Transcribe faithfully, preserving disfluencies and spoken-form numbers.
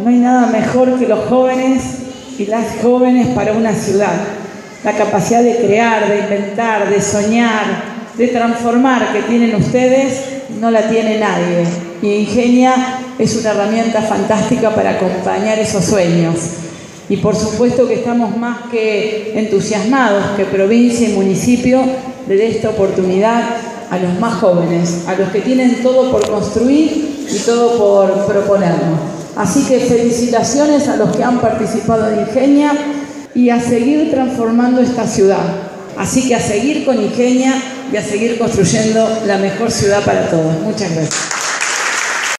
no hay nada mejor que los jóvenes y las jóvenes para una ciudad. La capacidad de crear, de inventar, de soñar, de transformar que tienen ustedes, no la tiene nadie. Y Ingenia es una herramienta fantástica para acompañar esos sueños. Y por supuesto que estamos más que entusiasmados que provincia y municipio de dar esta oportunidad a los más jóvenes, a los que tienen todo por construir y todo por proponernos. Así que felicitaciones a los que han participado en Ingenia y a seguir transformando esta ciudad. Así que a seguir con Ingenia y a seguir construyendo la mejor ciudad para todos. Muchas gracias.